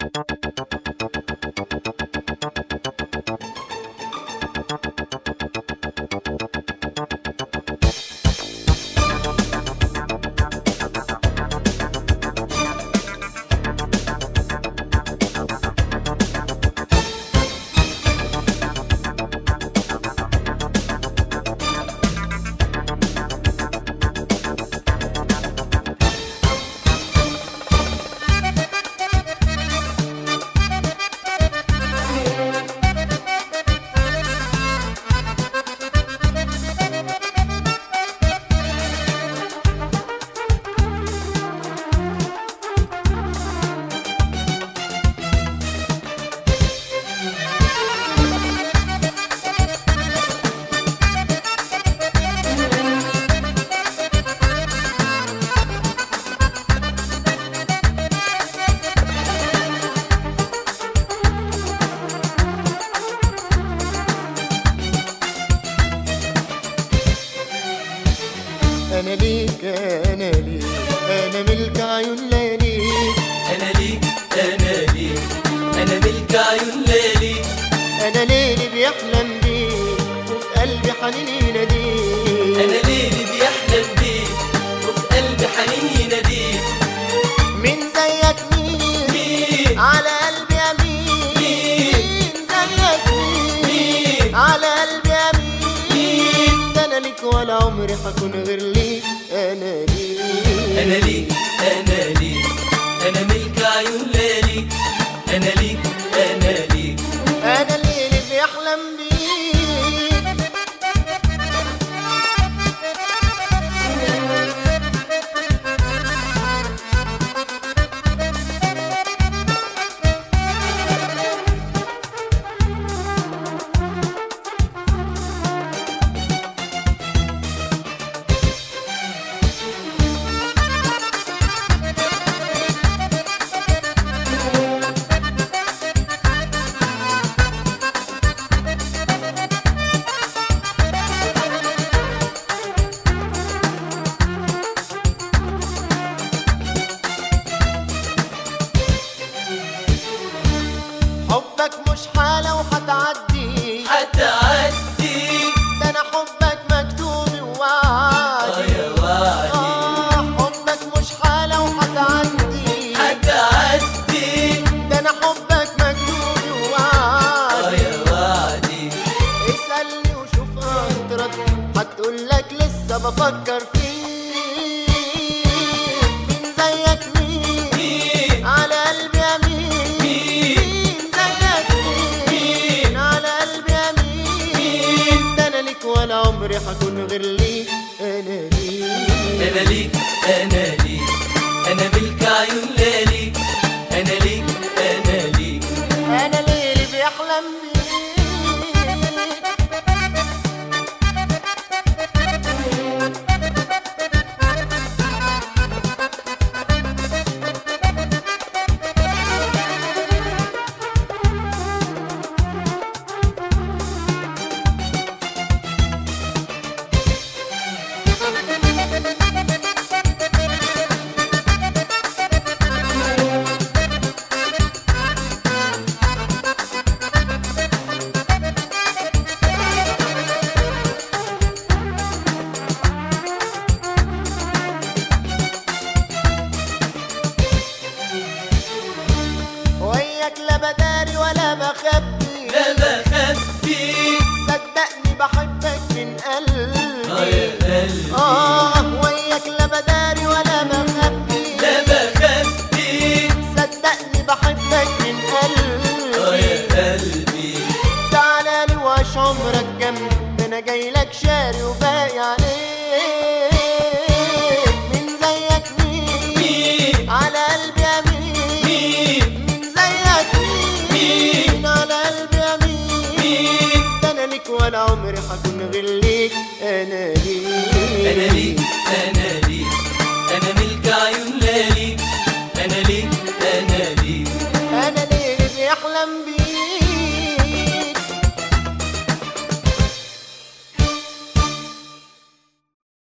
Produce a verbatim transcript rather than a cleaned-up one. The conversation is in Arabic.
أنا ليك أنا ليك أنا ملك عيون لياليك. أنا ليك أنا ليك أنا ملك عيون لياليك. أنا ليلي بيحلم بيك وفي قلبي حنين يناديك. أنا ليلي بيحلم بيك وفي قلبي حنين يناديك. مين زيك مين, مين على قلبي أمين. مين زيك مين, مين على قلبي أمين. ده أنا ليك ولا عمري هكون غير ليك. أنا ليك أنا ليك أنا ليك أنا ملك عيون لياليك. أنا ليك أنا ليك أنا ليلي بيحلم بيك. حبك مش حالة وحتعدي هتعدي. ده أنا حبك مكتوب ووعدي. آه يا وعدي آه حبك مش حالة وحتعدي هتعدي. ده أنا حبك مكتوب آه ووعدي. يا وعدي اسألني وشوف هترد هتقولك لسه بفكر فيك. مين زيك مين, مين على قلبي أمين. مين زيك مين, على قلبي أمين. ده أنا ليك ولا عمري هكون غير ليك. أنا ليك أنا ليك أنا ليك أنا ملك عيون لياليك. أنا ليك أنا ليك أنا ليلي بيحلم بيك. وياك لا بداري ولا بخبي. لا بخبي. صدقني بحبك من قلبي. آه يا قلبي آه وياك لا بداري ولا بخبي. لا بخبي. صدقني بحبك من قلبي. آه يا قلبي تعالى لي وعيش عمرك جنبي. ده أنا جايلك شاري وباقي عليك. مين زيك مين, مين على قلبي أمين. مين مين زيك مين, مين على قلبي أمين. مين ده أنا ليك ولا عمري هكون غير ليك. أنا ليك أنا ليك